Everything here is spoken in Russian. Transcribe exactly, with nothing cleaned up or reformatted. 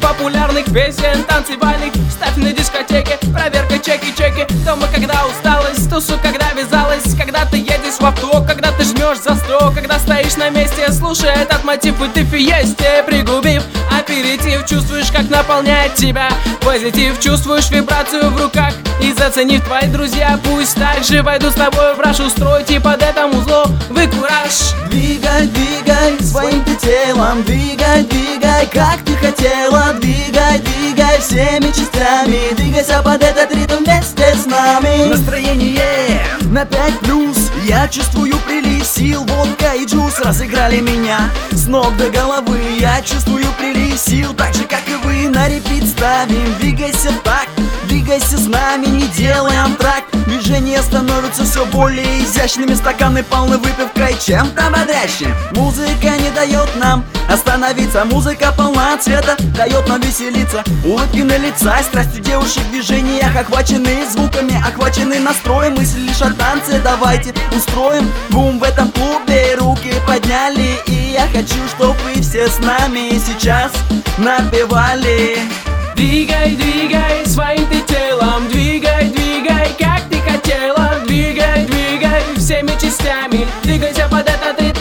популярных песен танцевальных. Ставь на дискотеке, проверка, чеки-чеки. Дома, когда усталость, тусу, когда вязалась. Когда ты едешь в авто, когда ты жмешь за сто. Когда стоишь на месте, слушая этот мотив, и ты в фиесте, пригубив аперитив. Чувствуешь, как наполняет тебя позитив. Чувствуешь вибрацию в руках. И заценив твои друзья, пусть также войдут с тобой в раж. Устройте под этому зло вы кураж. Двигай, двигай своим ты телом, двигай, двигай, как ты хотела. Двигай, двигай всеми частями, двигайся под этот ритм вместе с нами. Настроение на пять плюс, я чувствую прилив сил. Водка и джус разыграли меня с ног до головы. Я чувствую прилив сил, так же как и вы. На репит ставим, двигайся так, двигайся с нами, не делаем трак. Движения становятся все более изящными, стаканы полны выпивкой чем-то бодрящим. Музыка не дает нам остановиться, музыка полна цвета, дает нам веселиться. Улыбки на лица, страстью девушек в движениях, охвачены звуками, охвачены настроем. Мысли лишь о танце, давайте устроим бум в этом клубе. Руки подняли, и я хочу, чтобы вы все с нами сейчас напевали. Двигай, двигай своим ты телом, двигай, двигай, как ты хотела. Двигай, двигай всеми частями, двигайся под этот ритм